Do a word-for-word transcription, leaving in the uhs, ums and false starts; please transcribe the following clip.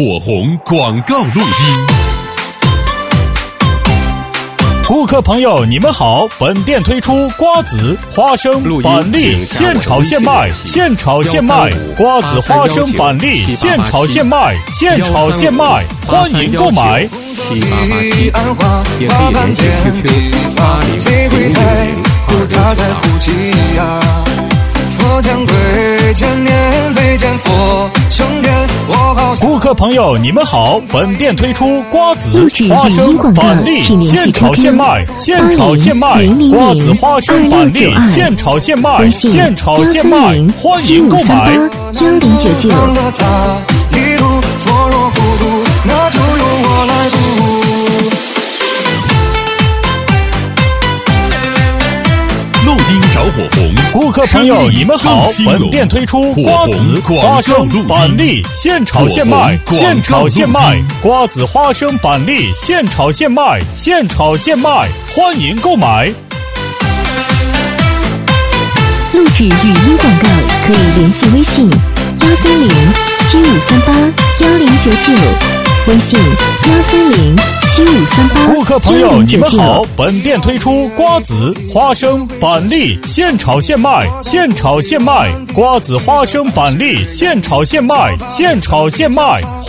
火红广告录音。 顾客朋友，你们好！本店推出瓜子、花生、板栗现炒现卖，现炒现卖，瓜子、花生、板栗现炒现卖，现炒现卖，欢迎购买。 七八八七，也可以联系 Q Q 八零零零零零。 佛将对千年，杯见佛升天。 顾客朋友，你们好！本店推出瓜子、花生、板栗现炒现卖，现炒现卖，瓜子、花生、板栗现炒现卖，现炒现卖，欢迎购买。 幺零九九。 一路佛若孤独，那就由我来渡。 录音找火红， 顾客朋友，你们好！本店推出瓜子、花生、板栗现炒现卖，现炒现卖，瓜子、花生、板栗现炒现卖，现炒现卖，欢迎购买。 录制语音广告可以联系微信幺三零七五三八幺零九九，微信幺三零七五三八。 顾客朋友，你们好！本店推出瓜子、花生、板栗现炒现卖，现炒现卖，瓜子、花生、板栗现炒现卖，现炒现卖。